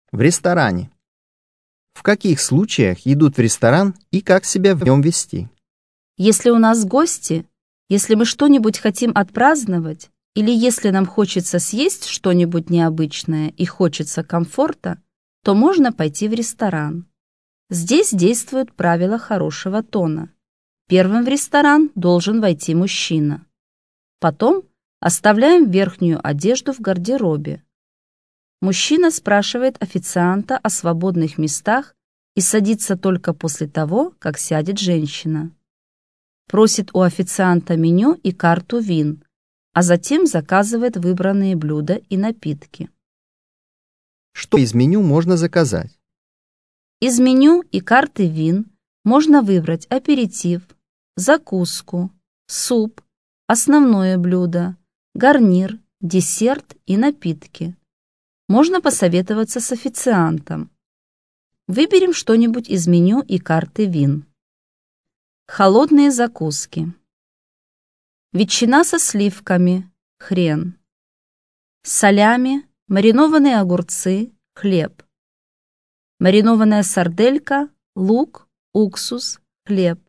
В ресторане. В каких случаях идут в ресторан и как себя в нем вести? Если у нас гости, если мы что-нибудь хотим отпраздновать, или если нам хочется съесть что-нибудь необычное и хочется комфорта, то можно пойти в ресторан. Здесь действуют правила хорошего тона. Первым в ресторан должен войти мужчина. Потом оставляем верхнюю одежду в гардеробе. Мужчина спрашивает официанта о свободных местах и садится только после того, как сядет женщина. Просит у официанта меню и карту вин, а затем заказывает выбранные блюда и напитки. Что из меню можно заказать? Из меню и карты вин можно выбрать аперитив, закуску, суп, основное блюдо, гарнир, десерт и напитки. Можно посоветоваться с официантом. Выберем что-нибудь из меню и карты вин. Холодные закуски. Ветчина со сливками, хрен. Салями, маринованные огурцы, хлеб. Маринованная сарделька, лук, уксус, хлеб.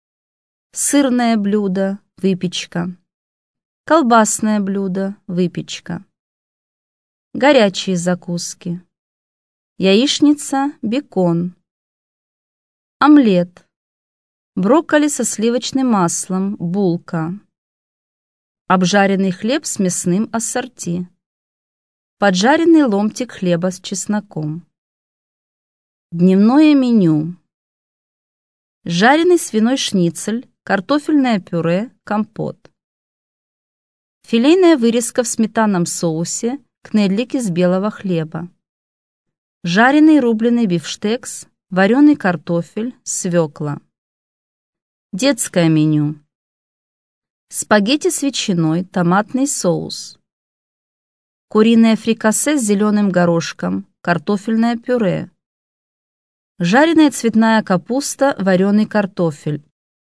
Сырное блюдо, выпечка. Колбасное блюдо, выпечка. Горячие закуски. Яичница, бекон. Омлет. Брокколи со сливочным маслом, булка. Обжаренный хлеб с мясным ассорти. Поджаренный ломтик хлеба с чесноком. Дневное меню. Жареный свиной шницель, картофельное пюре, компот. Филейная вырезка в сметанном соусе, кнедлик из белого хлеба. Жареный рубленый бифштекс, вареный картофель, свекла. Детское меню. Спагетти с ветчиной, томатный соус. Куриное фрикасе с зеленым горошком, картофельное пюре. Жареная цветная капуста, вареный картофель.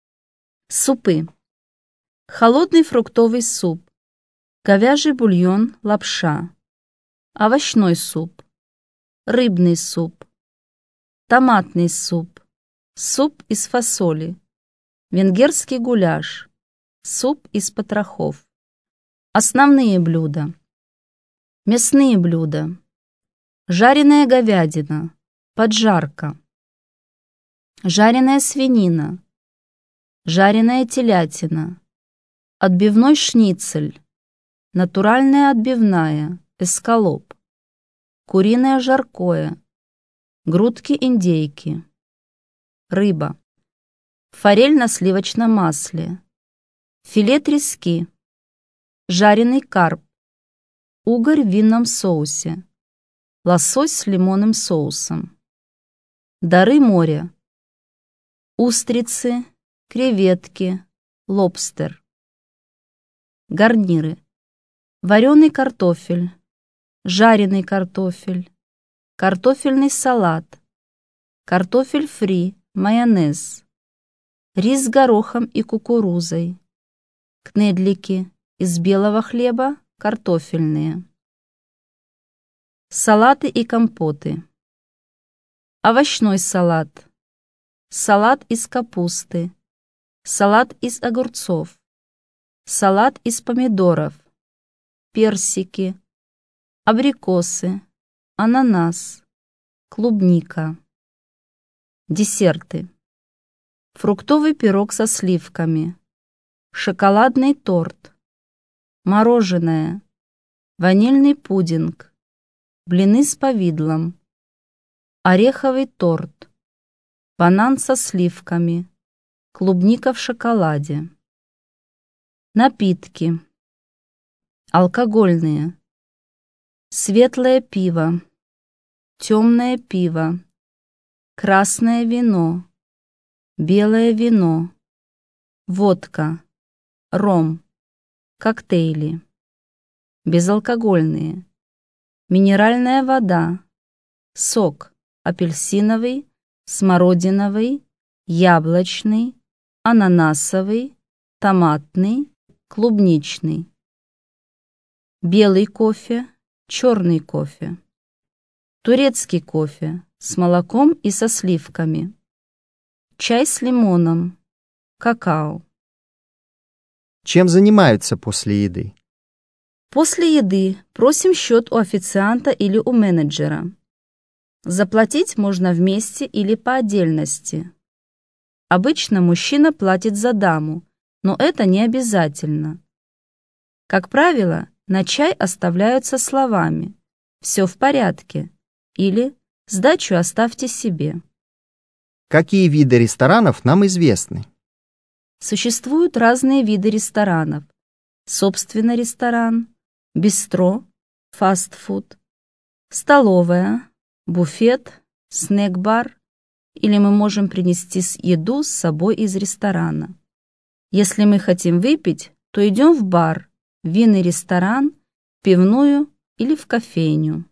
Супы. Холодный фруктовый суп. Говяжий бульон, лапша. Овощной суп. Рыбный суп. Томатный суп. Суп из фасоли. Венгерский гуляш. Суп из потрохов. Основные блюда. Мясные блюда. Жареная говядина. Поджарка. Жареная свинина. Жареная телятина. Отбивной шницель. Натуральная отбивная. Эскалоп. Куриное жаркое. Грудки индейки. Рыба. Форель на сливочном масле. Филе трески. Жареный карп. Угорь в винном соусе. Лосось с лимонным соусом. Дары моря. Устрицы, креветки, лобстер. Гарниры. Вареный картофель, жареный картофель, картофельный салат, картофель фри, майонез, рис с горохом и кукурузой, кнедлики из белого хлеба, картофельные. Салаты и компоты. Овощной салат. Салат из капусты. Салат из огурцов. Салат из помидоров. Персики. Абрикосы. Ананас. Клубника. Десерты. Фруктовый пирог со сливками. Шоколадный торт. Мороженое. Ванильный пудинг. Блины с повидлом. Ореховый торт. Банан со сливками. Клубника в шоколаде. Напитки. Алкогольные. Светлое пиво. Темное пиво. Красное вино. Белое вино. Водка. Ром. Коктейли. Безалкогольные. Минеральная вода. Сок. Апельсиновый, смородиновый, яблочный, ананасовый, томатный, клубничный. Белый кофе, черный кофе. турецкий кофе с молоком и со сливками, чай с лимоном, какао. Чем занимаются после еды? После еды просим счет у официанта или у менеджера. Заплатить можно вместе или по отдельности. Обычно мужчина платит за даму, но это не обязательно. Как правило, на чай оставляются словами «все в порядке» или «сдачу оставьте себе». Какие виды ресторанов нам известны? Существуют разные виды ресторанов. Собственный ресторан, бистро, фастфуд, столовая, буфет, снэк-бар, или мы можем принести еду с собой из ресторана. Если мы хотим выпить, то идем в бар, винный ресторан, пивную или в кофейню.